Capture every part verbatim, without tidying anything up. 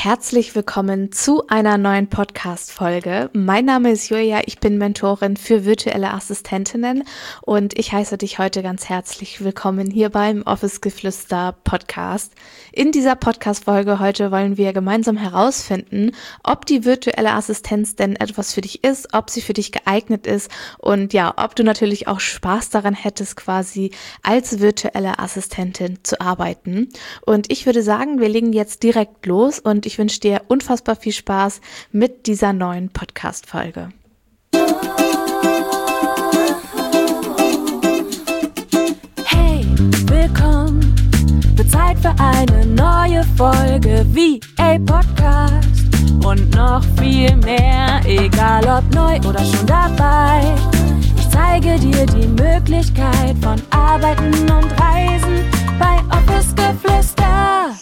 Herzlich willkommen zu einer neuen Podcast-Folge. Mein Name ist Julia, ich bin Mentorin für virtuelle Assistentinnen und ich heiße dich heute ganz herzlich willkommen hier beim Office Geflüster Podcast. In dieser Podcast-Folge heute wollen wir gemeinsam herausfinden, ob die virtuelle Assistenz denn etwas für dich ist, ob sie für dich geeignet ist und ja, ob du natürlich auch Spaß daran hättest, quasi als virtuelle Assistentin zu arbeiten. Und ich würde sagen, wir legen jetzt direkt los und ich wünsche dir unfassbar viel Spaß mit dieser neuen Podcast-Folge. Hey, willkommen, wird Zeit für eine neue Folge V A Podcast und noch viel mehr, egal ob neu oder schon dabei. Ich zeige dir die Möglichkeit von Arbeiten und Reisen bei Office Geflüster.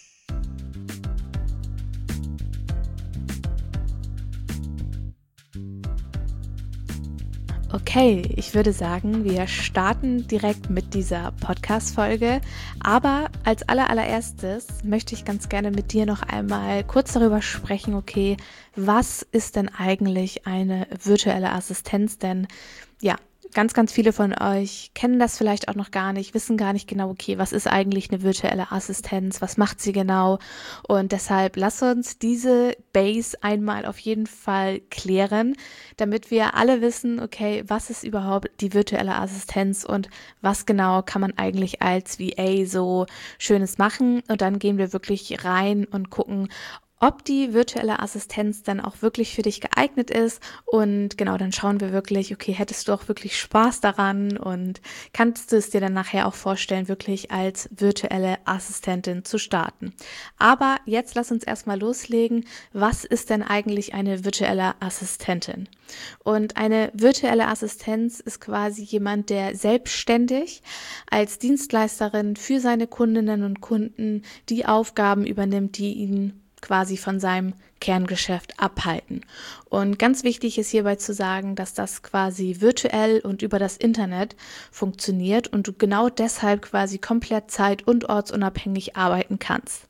Okay, ich würde sagen, wir starten direkt mit dieser Podcast-Folge, aber als allerallererstes möchte ich ganz gerne mit dir noch einmal kurz darüber sprechen, okay, was ist denn eigentlich eine virtuelle Assistenz? Denn ja, ganz, ganz viele von euch kennen das vielleicht auch noch gar nicht, wissen gar nicht genau, okay, was ist eigentlich eine virtuelle Assistenz, was macht sie genau? Und deshalb lass uns diese Base einmal auf jeden Fall klären, damit wir alle wissen, okay, was ist überhaupt die virtuelle Assistenz und was genau kann man eigentlich als V A so Schönes machen? Und dann gehen wir wirklich rein und gucken, ob die virtuelle Assistenz dann auch wirklich für dich geeignet ist. Und genau, dann schauen wir wirklich, okay, hättest du auch wirklich Spaß daran und kannst du es dir dann nachher auch vorstellen, wirklich als virtuelle Assistentin zu starten. Aber jetzt lass uns erstmal loslegen. Was ist denn eigentlich eine virtuelle Assistentin? Und eine virtuelle Assistenz ist quasi jemand, der selbstständig als Dienstleisterin für seine Kundinnen und Kunden die Aufgaben übernimmt, die ihn quasi von seinem Kerngeschäft abhalten. Und ganz wichtig ist hierbei zu sagen, dass das quasi virtuell und über das Internet funktioniert und du genau deshalb quasi komplett zeit- und ortsunabhängig arbeiten kannst.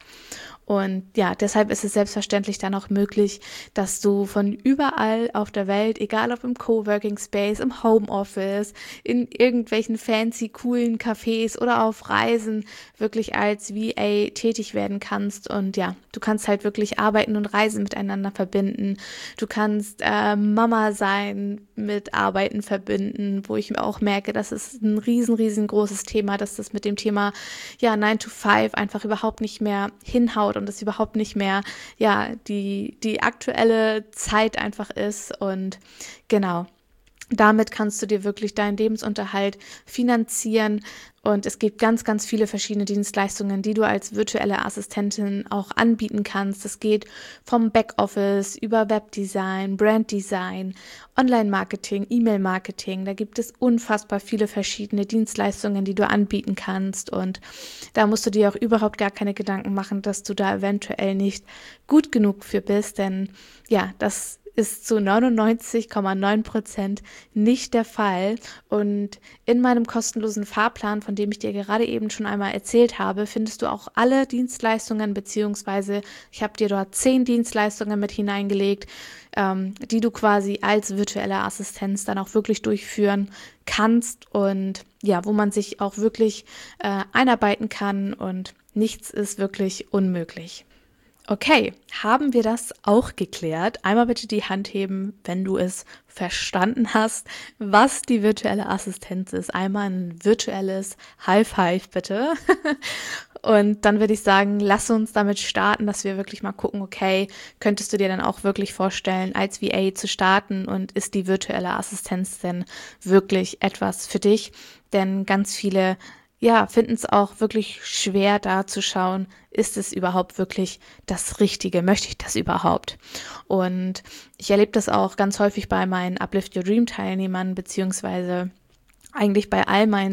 Und ja, deshalb ist es selbstverständlich dann auch möglich, dass du von überall auf der Welt, egal ob im Coworking Space, im Homeoffice, in irgendwelchen fancy, coolen Cafés oder auf Reisen wirklich als V A tätig werden kannst. Und ja, du kannst halt wirklich Arbeiten und Reisen miteinander verbinden. Du kannst äh, Mama sein mit Arbeiten verbinden, wo ich auch merke, das ist ein riesen, riesengroßes Thema, dass das mit dem Thema ja nine to five einfach überhaupt nicht mehr hinhaut und es überhaupt nicht mehr ja die die aktuelle Zeit einfach ist. Und genau, damit kannst du dir wirklich deinen Lebensunterhalt finanzieren und es gibt ganz, ganz viele verschiedene Dienstleistungen, die du als virtuelle Assistentin auch anbieten kannst. Es geht vom Backoffice über Webdesign, Branddesign, Online-Marketing, E-Mail-Marketing. Da gibt es unfassbar viele verschiedene Dienstleistungen, die du anbieten kannst und da musst du dir auch überhaupt gar keine Gedanken machen, dass du da eventuell nicht gut genug für bist, denn ja, das ist zu neunundneunzig Komma neun Prozent nicht der Fall. Und in meinem kostenlosen Fahrplan, von dem ich dir gerade eben schon einmal erzählt habe, findest du auch alle Dienstleistungen, beziehungsweise ich habe dir dort zehn Dienstleistungen mit hineingelegt, ähm, die du quasi als virtuelle Assistenz dann auch wirklich durchführen kannst und ja, wo man sich auch wirklich äh, einarbeiten kann und nichts ist wirklich unmöglich. Okay, haben wir das auch geklärt? Einmal bitte die Hand heben, wenn du es verstanden hast, was die virtuelle Assistenz ist. Einmal ein virtuelles High Five bitte. Und dann würde ich sagen, lass uns damit starten, dass wir wirklich mal gucken, okay, könntest du dir dann auch wirklich vorstellen, als V A zu starten und ist die virtuelle Assistenz denn wirklich etwas für dich? Denn ganz viele ja, finden es auch wirklich schwer, da zu schauen, ist es überhaupt wirklich das Richtige? Möchte ich das überhaupt? Und ich erlebe das auch ganz häufig bei meinen Uplift Your Dream Teilnehmern, beziehungsweise eigentlich bei all meinen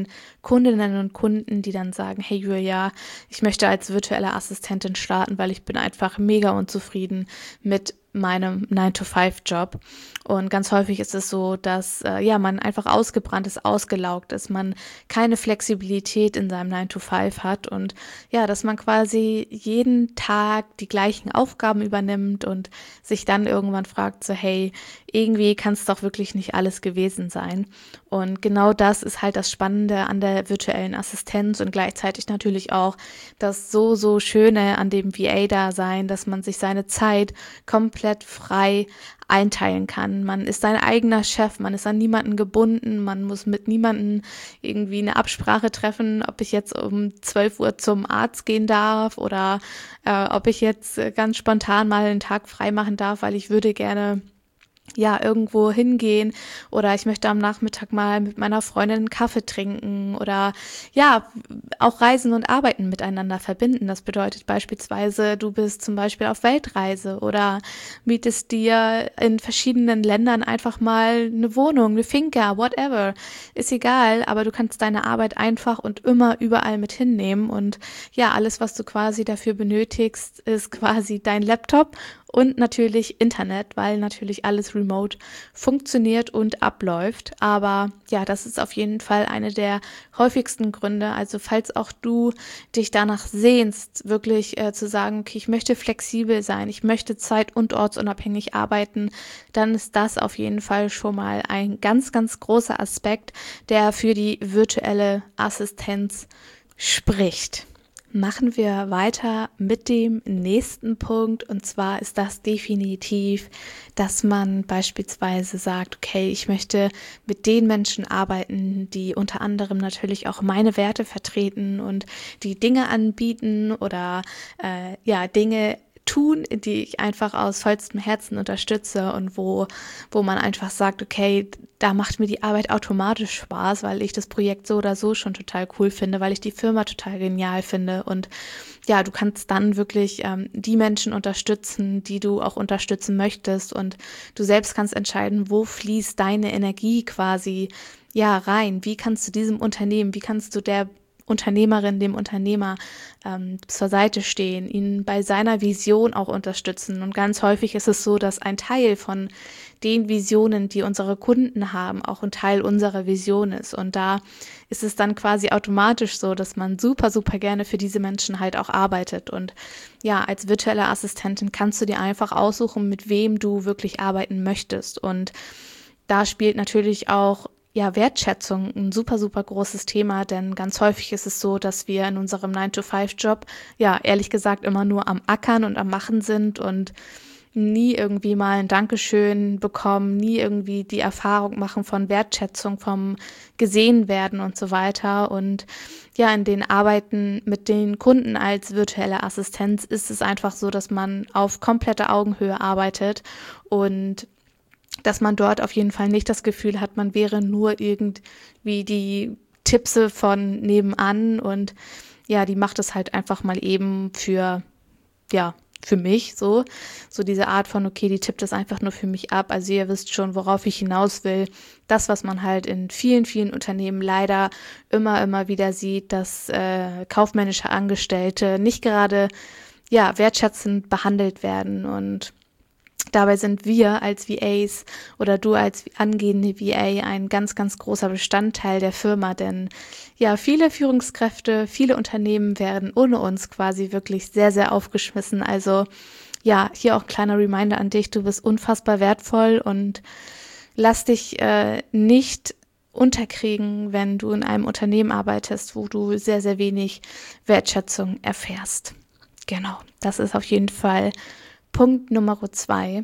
Kundinnen und Kunden, die dann sagen, hey Julia, ich möchte als virtuelle Assistentin starten, weil ich bin einfach mega unzufrieden mit meinem nine to five Job. Und ganz häufig ist es so, dass äh, ja man einfach ausgebrannt ist, ausgelaugt ist, man keine Flexibilität in seinem nine to five hat und ja, dass man quasi jeden Tag die gleichen Aufgaben übernimmt und sich dann irgendwann fragt, so hey, irgendwie kann es doch wirklich nicht alles gewesen sein. Und genau das ist halt das Spannende an der virtuellen Assistenz und gleichzeitig natürlich auch das so, so Schöne an dem V A-Dasein, dass man sich seine Zeit komplett frei einteilen kann. Man ist sein eigener Chef, man ist an niemanden gebunden, man muss mit niemanden irgendwie eine Absprache treffen, ob ich jetzt um zwölf Uhr zum Arzt gehen darf oder äh, ob ich jetzt ganz spontan mal einen Tag frei machen darf, weil ich würde gerne ja, irgendwo hingehen oder ich möchte am Nachmittag mal mit meiner Freundin einen Kaffee trinken oder ja, auch Reisen und Arbeiten miteinander verbinden. Das bedeutet beispielsweise, du bist zum Beispiel auf Weltreise oder mietest dir in verschiedenen Ländern einfach mal eine Wohnung, eine Finca, whatever. Ist egal, aber du kannst deine Arbeit einfach und immer überall mit hinnehmen und ja, alles, was du quasi dafür benötigst, ist quasi dein Laptop und natürlich Internet, weil natürlich alles remote funktioniert und abläuft. Aber ja, das ist auf jeden Fall eine der häufigsten Gründe. Also falls auch du dich danach sehnst, wirklich äh, zu sagen, okay, ich möchte flexibel sein, ich möchte zeit- und ortsunabhängig arbeiten, dann ist das auf jeden Fall schon mal ein ganz, ganz großer Aspekt, der für die virtuelle Assistenz spricht. Machen wir weiter mit dem nächsten Punkt und zwar ist das definitiv, dass man beispielsweise sagt, okay, ich möchte mit den Menschen arbeiten, die unter anderem natürlich auch meine Werte vertreten und die Dinge anbieten oder äh, ja Dinge tun, die ich einfach aus vollstem Herzen unterstütze und wo, wo man einfach sagt, okay, da macht mir die Arbeit automatisch Spaß, weil ich das Projekt so oder so schon total cool finde, weil ich die Firma total genial finde und ja, du kannst dann wirklich ähm, die Menschen unterstützen, die du auch unterstützen möchtest und du selbst kannst entscheiden, wo fließt deine Energie quasi ja rein, wie kannst du diesem Unternehmen, wie kannst du der Unternehmerin, dem Unternehmer ähm, zur Seite stehen, ihn bei seiner Vision auch unterstützen. Und ganz häufig ist es so, dass ein Teil von den Visionen, die unsere Kunden haben, auch ein Teil unserer Vision ist. Und da ist es dann quasi automatisch so, dass man super, super gerne für diese Menschen halt auch arbeitet. Und ja, als virtuelle Assistentin kannst du dir einfach aussuchen, mit wem du wirklich arbeiten möchtest. Und da spielt natürlich auch ja, Wertschätzung ein super, super großes Thema, denn ganz häufig ist es so, dass wir in unserem nine to five Job, ja, ehrlich gesagt immer nur am Ackern und am Machen sind und nie irgendwie mal ein Dankeschön bekommen, nie irgendwie die Erfahrung machen von Wertschätzung, vom gesehen werden und so weiter. Und ja, in den Arbeiten mit den Kunden als virtuelle Assistenz ist es einfach so, dass man auf komplette Augenhöhe arbeitet und dass man dort auf jeden Fall nicht das Gefühl hat, man wäre nur irgendwie die Tippse von nebenan und ja, die macht es halt einfach mal eben für, ja, für mich so, so diese Art von, okay, die tippt das einfach nur für mich ab. Also ihr wisst schon, worauf ich hinaus will. Das, was man halt in vielen, vielen Unternehmen leider immer, immer wieder sieht, dass äh, kaufmännische Angestellte nicht gerade, ja, wertschätzend behandelt werden und dabei sind wir als V As oder du als angehende V A ein ganz, ganz großer Bestandteil der Firma, denn ja, viele Führungskräfte, viele Unternehmen werden ohne uns quasi wirklich sehr, sehr aufgeschmissen. Also ja, hier auch ein kleiner Reminder an dich, du bist unfassbar wertvoll und lass dich äh, nicht unterkriegen, wenn du in einem Unternehmen arbeitest, wo du sehr, sehr wenig Wertschätzung erfährst. Genau, das ist auf jeden Fall Punkt Nummer zwei.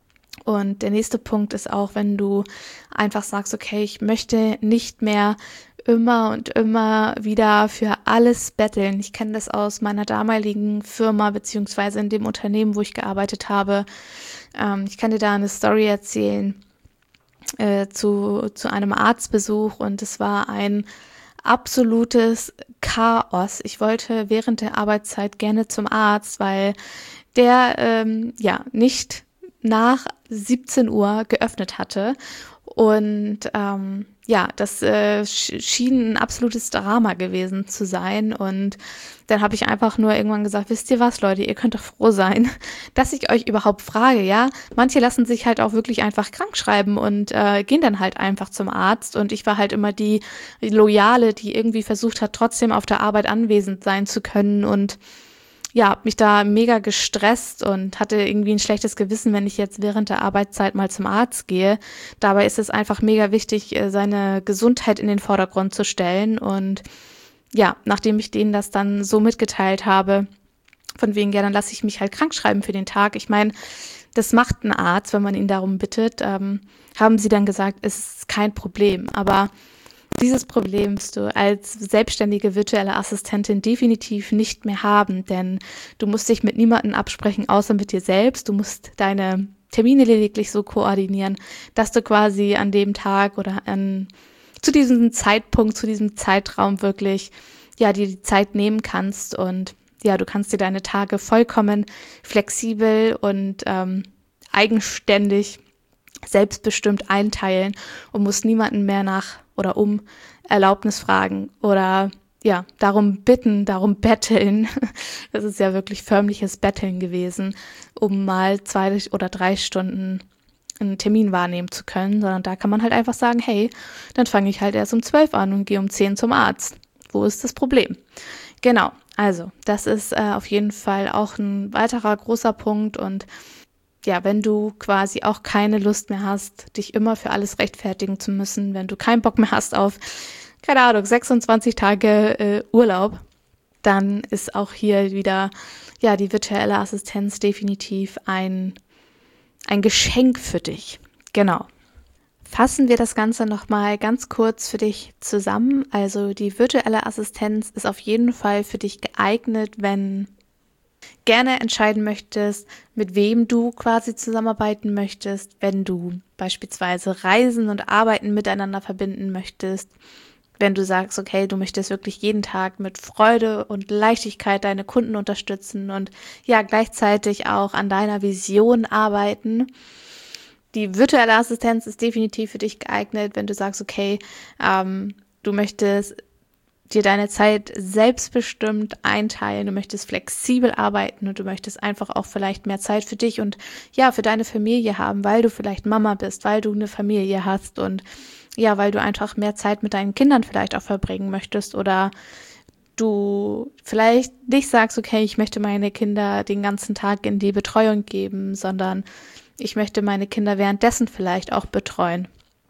Und der nächste Punkt ist auch, wenn du einfach sagst, okay, ich möchte nicht mehr immer und immer wieder für alles betteln. Ich kenne das aus meiner damaligen Firma beziehungsweise in dem Unternehmen, wo ich gearbeitet habe. Ähm, ich kann dir da eine Story erzählen äh, zu, zu einem Arztbesuch und es war ein absolutes Chaos. Ich wollte während der Arbeitszeit gerne zum Arzt, weil der ähm, ja nicht nach siebzehn Uhr geöffnet hatte Und ähm, ja, das äh, schien ein absolutes Drama gewesen zu sein. Und dann habe ich einfach nur irgendwann gesagt, wisst ihr was, Leute, ihr könnt doch froh sein, dass ich euch überhaupt frage, ja. Manche lassen sich halt auch wirklich einfach krank schreiben und äh, gehen dann halt einfach zum Arzt. Und ich war halt immer die Loyale, die irgendwie versucht hat, trotzdem auf der Arbeit anwesend sein zu können und ja, hab mich da mega gestresst und hatte irgendwie ein schlechtes Gewissen, wenn ich jetzt während der Arbeitszeit mal zum Arzt gehe. Dabei ist es einfach mega wichtig, seine Gesundheit in den Vordergrund zu stellen. Und ja, nachdem ich denen das dann so mitgeteilt habe, von wegen, ja, dann lasse ich mich halt krank schreiben für den Tag. Ich meine, das macht ein Arzt, wenn man ihn darum bittet, ähm, haben sie dann gesagt, es ist kein Problem. Aber dieses Problem wirst du als selbstständige virtuelle Assistentin definitiv nicht mehr haben, denn du musst dich mit niemandem absprechen, außer mit dir selbst. Du musst deine Termine lediglich so koordinieren, dass du quasi an dem Tag oder an, zu diesem Zeitpunkt, zu diesem Zeitraum wirklich ja dir die Zeit nehmen kannst und ja, du kannst dir deine Tage vollkommen flexibel und ähm, eigenständig selbstbestimmt einteilen und musst niemanden mehr nach oder um Erlaubnis fragen oder ja, darum bitten, darum betteln. Das ist ja wirklich förmliches Betteln gewesen, um mal zwei oder drei Stunden einen Termin wahrnehmen zu können, sondern da kann man halt einfach sagen, hey, dann fange ich halt erst um zwölf an und gehe um zehn zum Arzt. Wo ist das Problem? Genau, also das ist äh, auf jeden Fall auch ein weiterer großer Punkt und ja, wenn du quasi auch keine Lust mehr hast, dich immer für alles rechtfertigen zu müssen, wenn du keinen Bock mehr hast auf, keine Ahnung, sechsundzwanzig Tage äh, Urlaub, dann ist auch hier wieder, ja, die virtuelle Assistenz definitiv ein, ein Geschenk für dich. Genau. Fassen wir das Ganze nochmal ganz kurz für dich zusammen. Also die virtuelle Assistenz ist auf jeden Fall für dich geeignet, wenn gerne entscheiden möchtest, mit wem du quasi zusammenarbeiten möchtest, wenn du beispielsweise Reisen und Arbeiten miteinander verbinden möchtest, wenn du sagst, okay, du möchtest wirklich jeden Tag mit Freude und Leichtigkeit deine Kunden unterstützen und ja, gleichzeitig auch an deiner Vision arbeiten. Die virtuelle Assistenz ist definitiv für dich geeignet, wenn du sagst, okay, ähm, du möchtest dir deine Zeit selbstbestimmt einteilen, du möchtest flexibel arbeiten und du möchtest einfach auch vielleicht mehr Zeit für dich und ja, für deine Familie haben, weil du vielleicht Mama bist, weil du eine Familie hast und ja, weil du einfach mehr Zeit mit deinen Kindern vielleicht auch verbringen möchtest oder du vielleicht nicht sagst, okay, ich möchte meine Kinder den ganzen Tag in die Betreuung geben, sondern ich möchte meine Kinder währenddessen vielleicht auch betreuen.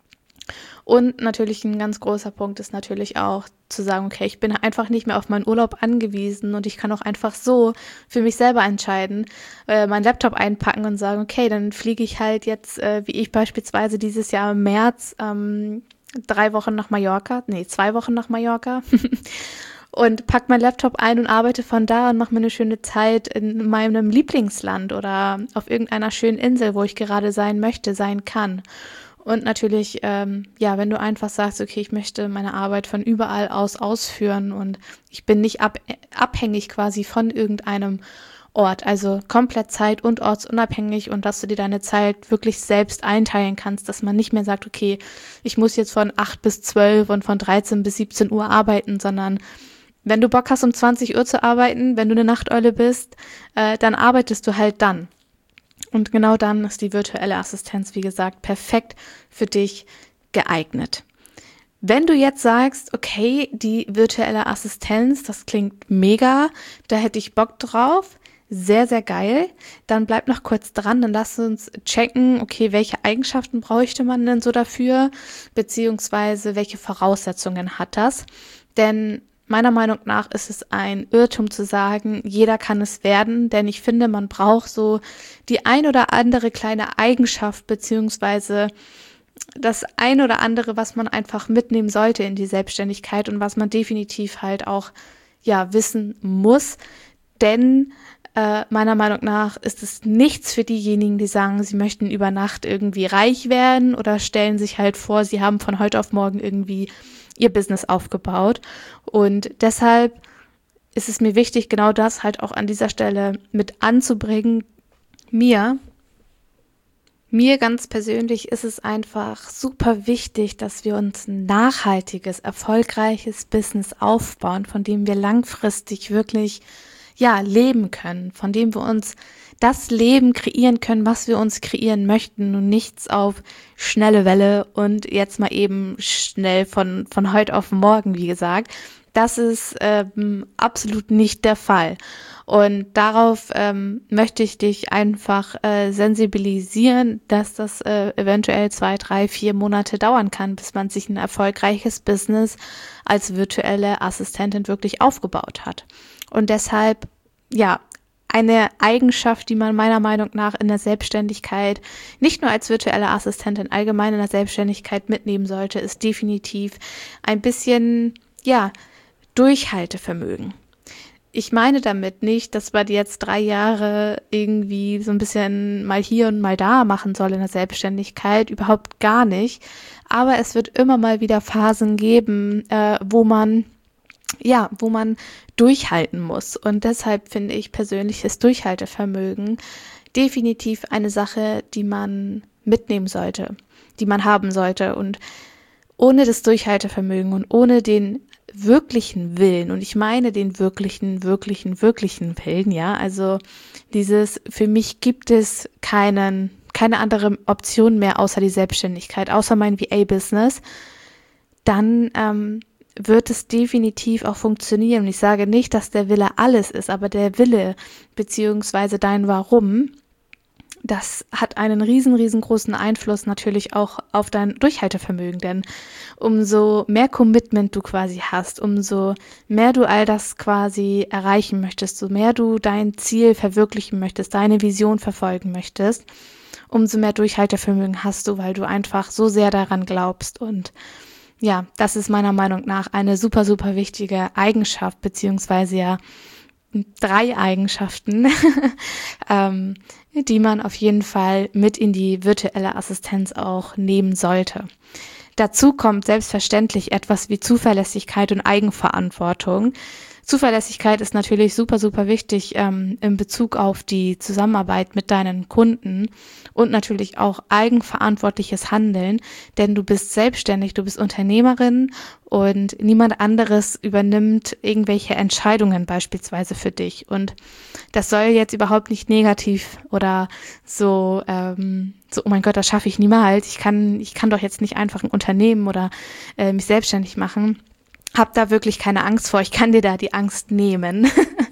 Und natürlich ein ganz großer Punkt ist natürlich auch zu sagen, okay, ich bin einfach nicht mehr auf meinen Urlaub angewiesen und ich kann auch einfach so für mich selber entscheiden, äh, meinen Laptop einpacken und sagen, okay, dann fliege ich halt jetzt, äh, wie ich beispielsweise dieses Jahr im März, ähm, drei Wochen nach Mallorca, nee, zwei Wochen nach Mallorca und pack meinen Laptop ein und arbeite von da und mache mir eine schöne Zeit in meinem Lieblingsland oder auf irgendeiner schönen Insel, wo ich gerade sein möchte, sein kann. Und natürlich, ähm, ja, wenn du einfach sagst, okay, ich möchte meine Arbeit von überall aus ausführen und ich bin nicht ab, abhängig quasi von irgendeinem Ort, also komplett zeit- und ortsunabhängig und dass du dir deine Zeit wirklich selbst einteilen kannst, dass man nicht mehr sagt, okay, ich muss jetzt von acht bis zwölf und von dreizehn bis siebzehn Uhr arbeiten, sondern wenn du Bock hast, um zwanzig Uhr zu arbeiten, wenn du eine Nachteule bist, äh, dann arbeitest du halt dann. Und genau dann ist die virtuelle Assistenz, wie gesagt, perfekt für dich geeignet. Wenn du jetzt sagst, okay, die virtuelle Assistenz, das klingt mega, da hätte ich Bock drauf, sehr, sehr geil, dann bleib noch kurz dran, dann lass uns checken, okay, welche Eigenschaften bräuchte man denn so dafür, beziehungsweise welche Voraussetzungen hat das, denn meiner Meinung nach ist es ein Irrtum zu sagen, jeder kann es werden, denn ich finde, man braucht so die ein oder andere kleine Eigenschaft beziehungsweise das ein oder andere, was man einfach mitnehmen sollte in die Selbstständigkeit und was man definitiv halt auch ja wissen muss, denn äh, meiner Meinung nach ist es nichts für diejenigen, die sagen, sie möchten über Nacht irgendwie reich werden oder stellen sich halt vor, sie haben von heute auf morgen irgendwie ihr Business aufgebaut und deshalb ist es mir wichtig, genau das halt auch an dieser Stelle mit anzubringen. Mir, Mir ganz persönlich ist es einfach super wichtig, dass wir uns ein nachhaltiges, erfolgreiches Business aufbauen, von dem wir langfristig wirklich, ja, leben können, von dem wir uns das Leben kreieren können, was wir uns kreieren möchten und nichts auf schnelle Welle und jetzt mal eben schnell von, von heute auf morgen, wie gesagt. Das ist ähm, absolut nicht der Fall. Und darauf ähm, möchte ich dich einfach äh, sensibilisieren, dass das äh, eventuell zwei, drei, vier Monate dauern kann, bis man sich ein erfolgreiches Business als virtuelle Assistentin wirklich aufgebaut hat. Und deshalb, ja, eine Eigenschaft, die man meiner Meinung nach in der Selbstständigkeit, nicht nur als virtuelle Assistentin, allgemein in der Selbstständigkeit mitnehmen sollte, ist definitiv ein bisschen, ja, Durchhaltevermögen. Ich meine damit nicht, dass man jetzt drei Jahre irgendwie so ein bisschen mal hier und mal da machen soll in der Selbstständigkeit, überhaupt gar nicht. Aber es wird immer mal wieder Phasen geben, äh, wo man, ja, wo man durchhalten muss. Und deshalb finde ich persönliches Durchhaltevermögen definitiv eine Sache, die man mitnehmen sollte, die man haben sollte. Und ohne das Durchhaltevermögen und ohne den wirklichen Willen, und ich meine den wirklichen, wirklichen, wirklichen Willen, ja, also dieses, für mich gibt es keinen, keine andere Option mehr außer die Selbstständigkeit, außer mein V A-Business, dann ähm, wird es definitiv auch funktionieren. Und ich sage nicht, dass der Wille alles ist, aber der Wille beziehungsweise dein Warum, das hat einen riesen, riesengroßen Einfluss natürlich auch auf dein Durchhaltevermögen, denn umso mehr Commitment du quasi hast, umso mehr du all das quasi erreichen möchtest, so mehr du dein Ziel verwirklichen möchtest, deine Vision verfolgen möchtest, umso mehr Durchhaltevermögen hast du, weil du einfach so sehr daran glaubst. Und ja, das ist meiner Meinung nach eine super, super wichtige Eigenschaft, beziehungsweise ja drei Eigenschaften, ähm, die man auf jeden Fall mit in die virtuelle Assistenz auch nehmen sollte. Dazu kommt selbstverständlich etwas wie Zuverlässigkeit und Eigenverantwortung. Zuverlässigkeit ist natürlich super, super wichtig ähm, in Bezug auf die Zusammenarbeit mit deinen Kunden und natürlich auch eigenverantwortliches Handeln, denn du bist selbstständig, du bist Unternehmerin und niemand anderes übernimmt irgendwelche Entscheidungen beispielsweise für dich. Und das soll jetzt überhaupt nicht negativ oder so, ähm, so, oh mein Gott, das schaffe ich niemals. Ich kann, ich kann doch jetzt nicht einfach ein Unternehmen oder äh, mich selbstständig machen. Hab da wirklich keine Angst vor, ich kann dir da die Angst nehmen.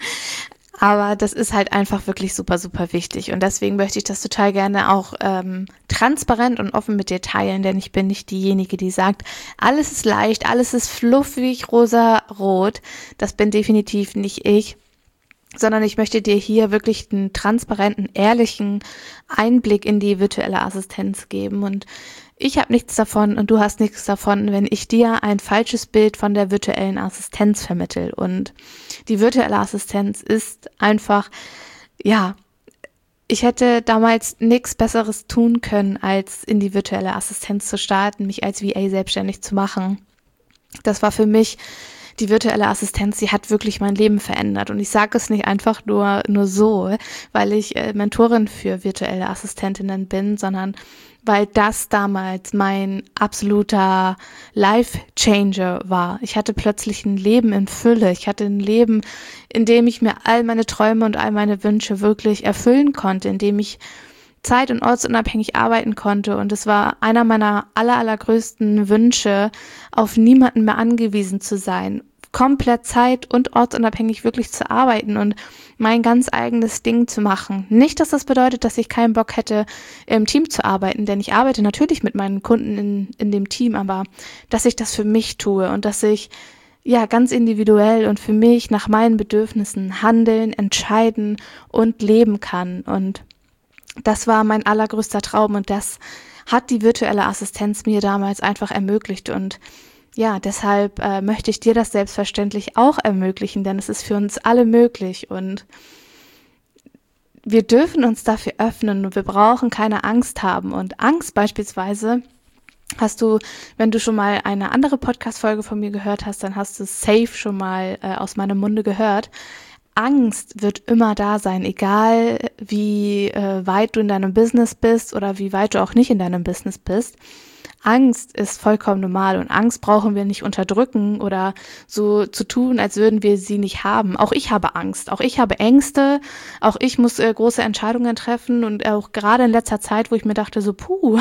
Aber das ist halt einfach wirklich super, super wichtig. Und deswegen möchte ich das total gerne auch ähm, transparent und offen mit dir teilen, denn ich bin nicht diejenige, die sagt, alles ist leicht, alles ist fluffig, rosa-rot. Das bin definitiv nicht ich, sondern ich möchte dir hier wirklich einen transparenten, ehrlichen Einblick in die virtuelle Assistenz geben. Und ich habe nichts davon und du hast nichts davon, wenn ich dir ein falsches Bild von der virtuellen Assistenz vermittel. Und die virtuelle Assistenz ist einfach, ja, ich hätte damals nichts Besseres tun können, als in die virtuelle Assistenz zu starten, mich als V A selbstständig zu machen. Das war für mich die virtuelle Assistenz, sie hat wirklich mein Leben verändert. Und ich sage es nicht einfach nur nur so, weil ich äh, Mentorin für virtuelle Assistentinnen bin, sondern weil das damals mein absoluter Life-Changer war. Ich hatte plötzlich ein Leben in Fülle. Ich hatte ein Leben, in dem ich mir all meine Träume und all meine Wünsche wirklich erfüllen konnte, in dem ich zeit- und ortsunabhängig arbeiten konnte. Und es war einer meiner aller, allergrößten Wünsche, auf niemanden mehr angewiesen zu sein, komplett zeit- und ortsunabhängig wirklich zu arbeiten und mein ganz eigenes Ding zu machen. Nicht, dass das bedeutet, dass ich keinen Bock hätte, im Team zu arbeiten, denn ich arbeite natürlich mit meinen Kunden in, in dem Team, aber dass ich das für mich tue und dass ich ja ganz individuell und für mich nach meinen Bedürfnissen handeln, entscheiden und leben kann. Und das war mein allergrößter Traum und das hat die virtuelle Assistenz mir damals einfach ermöglicht. Und ja, deshalb äh, möchte ich dir das selbstverständlich auch ermöglichen, denn es ist für uns alle möglich und wir dürfen uns dafür öffnen und wir brauchen keine Angst haben. Und Angst beispielsweise hast du, wenn du schon mal eine andere Podcast-Folge von mir gehört hast, dann hast du safe schon mal äh, aus meinem Munde gehört. Angst wird immer da sein, egal wie äh, weit du in deinem Business bist oder wie weit du auch nicht in deinem Business bist. Angst ist vollkommen normal und Angst brauchen wir nicht unterdrücken oder so zu tun, als würden wir sie nicht haben. Auch ich habe Angst, auch ich habe Ängste, auch ich muss äh, große Entscheidungen treffen und auch gerade in letzter Zeit, wo ich mir dachte so, puh,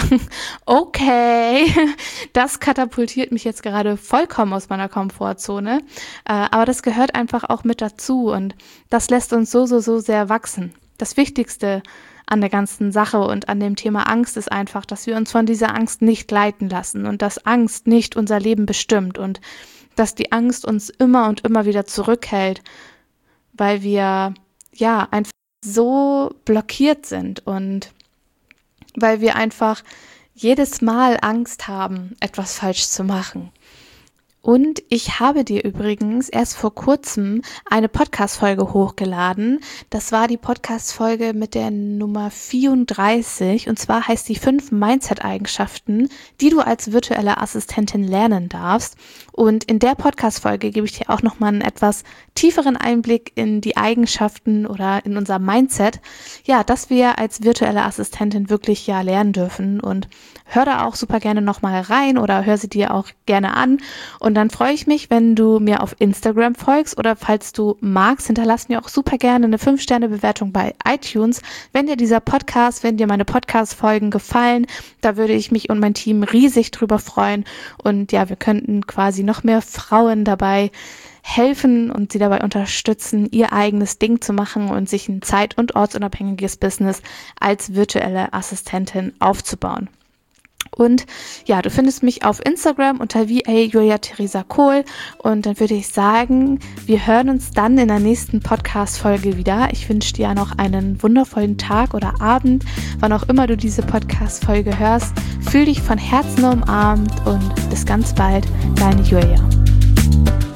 okay, das katapultiert mich jetzt gerade vollkommen aus meiner Komfortzone, äh, aber das gehört einfach auch mit dazu und das lässt uns so, so, so sehr wachsen. Das Wichtigste an der ganzen Sache und an dem Thema Angst ist einfach, dass wir uns von dieser Angst nicht leiten lassen und dass Angst nicht unser Leben bestimmt und dass die Angst uns immer und immer wieder zurückhält, weil wir ja einfach so blockiert sind und weil wir einfach jedes Mal Angst haben, etwas falsch zu machen. Und ich habe dir übrigens erst vor kurzem eine Podcast-Folge hochgeladen. Das war die Podcast-Folge mit der Nummer vierunddreißig. Und zwar heißt die fünf Mindset-Eigenschaften, die du als virtuelle Assistentin lernen darfst. Und in der Podcast-Folge gebe ich dir auch nochmal einen etwas tieferen Einblick in die Eigenschaften oder in unser Mindset. Ja, dass wir als virtuelle Assistentin wirklich ja lernen dürfen. Und hör da auch super gerne nochmal rein oder hör sie dir auch gerne an. Und dann freue ich mich, wenn du mir auf Instagram folgst oder falls du magst, hinterlass mir auch super gerne eine fünf Sterne Bewertung bei iTunes. Wenn dir dieser Podcast, wenn dir meine Podcast-Folgen gefallen, da würde ich mich und mein Team riesig drüber freuen. Und ja, wir könnten quasi noch mehr Frauen dabei helfen und sie dabei unterstützen, ihr eigenes Ding zu machen und sich ein zeit- und ortsunabhängiges Business als virtuelle Assistentin aufzubauen. Und ja, du findest mich auf Instagram unter V A Julia Theresa Kohl und dann würde ich sagen, wir hören uns dann in der nächsten Podcast-Folge wieder. Ich wünsche dir noch einen wundervollen Tag oder Abend, wann auch immer du diese Podcast-Folge hörst. Fühl dich von Herzen umarmt und bis ganz bald, deine Julia.